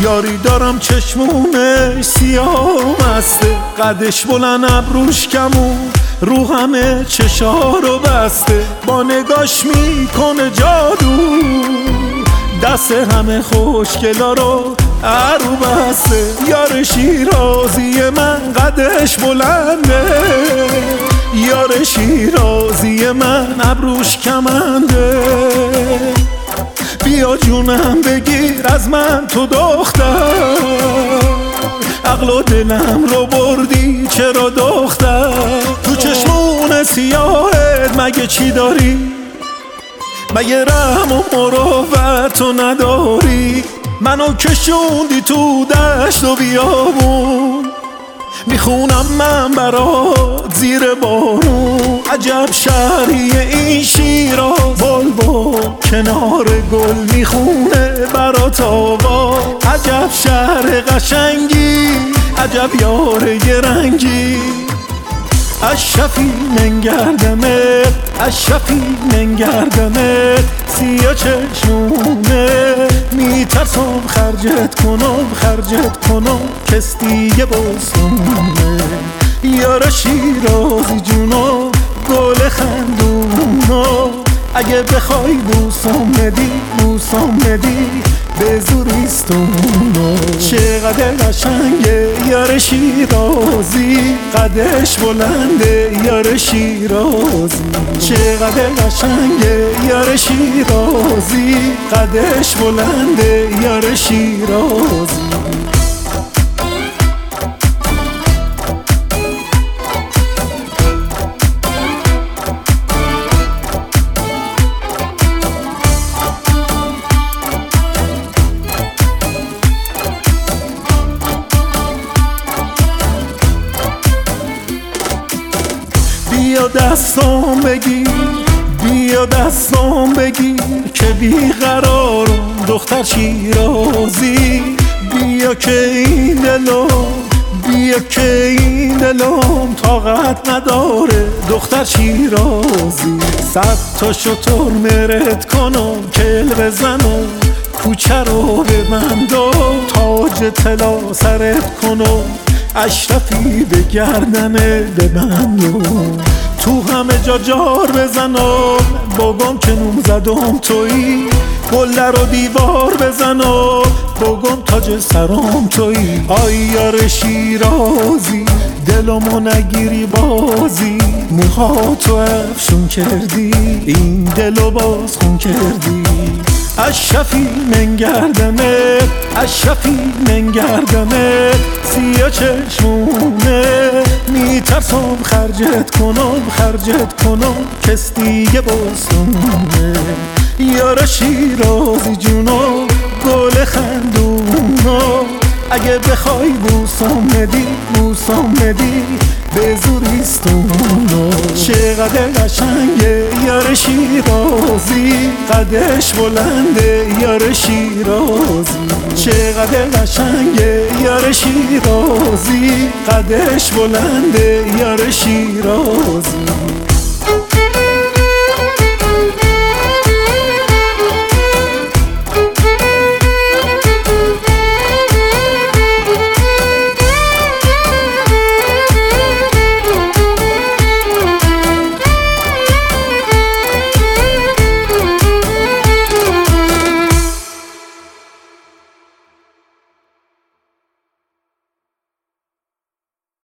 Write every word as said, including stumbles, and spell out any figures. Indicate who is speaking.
Speaker 1: یاری دارم چشمونش سیاه مسته، قدش بلند ابروش کمون رو همه چشارو بسته، با نگاش میکنه جادو دست همه خوشگلا رو عرو بسته. یار شیرازی من قدش بلنده، یار شیرازی من ابروش کمنده. بیا جونم بگیر از من تو دختر، عقل و دلم رو بردی چرا دختر؟ تو چشمون سیاهت مگه چی داری؟ مگه رحم و مروت تو نداری؟ منو کشوندی تو دشت و بیابون، میخونم من برات زیر بارون. عجب شهریه این شیراز، بلبل کنار گل میخونه برات آوا. عجب شهر قشنگی، عجب یار گرنگی. اشرفی منگردمت، اشرفی منگردمت، سیاه چشمونه میترسم خرجت کنم، خرجت کنم کس دیگه بسونه. یار شیرازی جونو گل خندونو، اگه بخوای بوسم بدی بوسم بدی به زوریستونو. چقدر قشنگه یار شیرازی، قدش بلنده یار شیرازی. چقدر قشنگه یار شیرازی، قدش بلنده یار شیرازی. بیا دستام بگیر، بیا دستام بگیر که بیقرارم دختر شیرازی. بیا که این دلم، بیا که این دلم طاقت نداره دختر شیرازی. صد تا شتر مرد کنم کل بزنم، کوچه رو به من دو تاج طلا سرت کنم. اشرفی به گردنه ببندم، تو همه جا جار بزنم. بگم که نوم زدم تویی، گل رو دیوار بزنم. بگم تاج سرام تویی. آی یار شیرازی دلمو نگیری بازی، موهاتو افشون کردی این دلو باز خون کردی. اشرفی منگردمت، اشرفی منگردمت، سیاه چشمونه میترسم خرجت کنم، خرجت کنم کس دیگه بسونه. یار شیرازی جونو گل خندونو، اگه بخوای بوسم بدی بوسم بدی به زوریستونو. چقدر قشنگه یار شیرازی، قدش بلنده یار شیرازی. چقدر قشنگه یار شیرازی، قدش بلنده یار شیرازی.